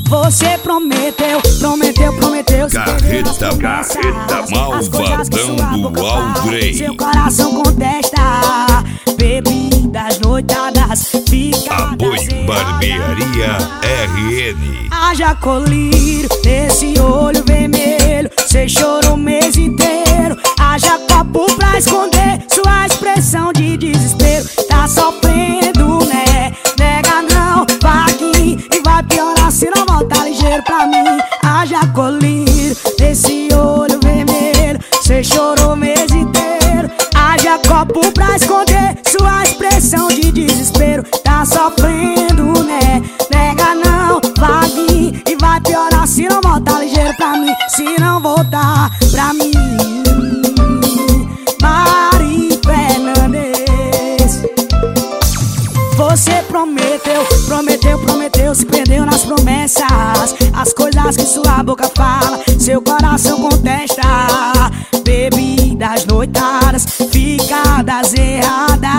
Você prometeu, prometeu, prometeu. Carreta malvadão do Aldrey. Seu coração contesta. Bebidas, noitadas, ficadas. Apoio Barbearia RN. Haja colírio nesse olho vermelho. Cê chorou o mês inteiro. Haja copo pra esconder sua expressão de desespero. Tá sofrendo, né? Nega não, vaguinho. E vai piorar se não voltar ligeiro pra mim. Haja colírio nesse olho vermelho. Cê chorou o mês inteiro. Haja copo pra esconder sua expressão de desespero. Tá sofrendo, né? Nega não, vaguinho. E vai piorar se não voltar ligeiro pra mim. Se não voltar pra mim. Mari Fernandes. Você prometeu, prometeu, prometeu. Se perdeu nas promessas. As coisas que sua boca fala, seu coração contesta. Bebidas, noitadas, ficadas erradas.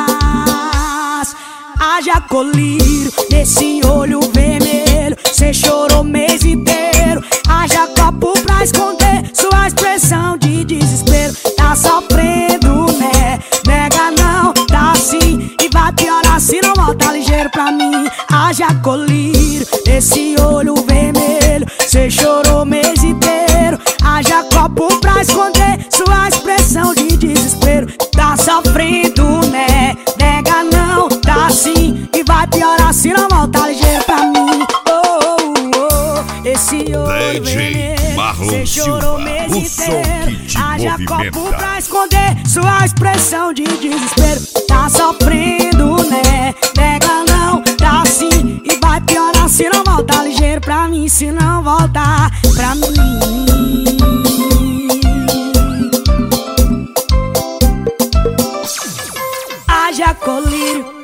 Haja colírio nesse olho vermelho. Cê chorou o mês inteiro. Haja copo pra esconder sua expressão de desespero. Tá sofrendo, né? Nega não, tá assim. E vai piorar se não voltar ligeiro pra mim. Haja colírio nesse olho vermelho. Cê chorou o mês inteiro. Haja copo pra esconder sua expressão de desespero. Tá sofrendo, né? Nega não, tá assim. E vai piorar se não voltar ligeiro pra mim. Esse olho vermelho. Cê chorou o mês inteiro. Haja copo pra esconder sua expressão de desespero. Tá sofrendo, né? Nega não, tá assim. E vai piorar se não voltar ligeiro pra mim. Se não voltar pra mim. Haja colírio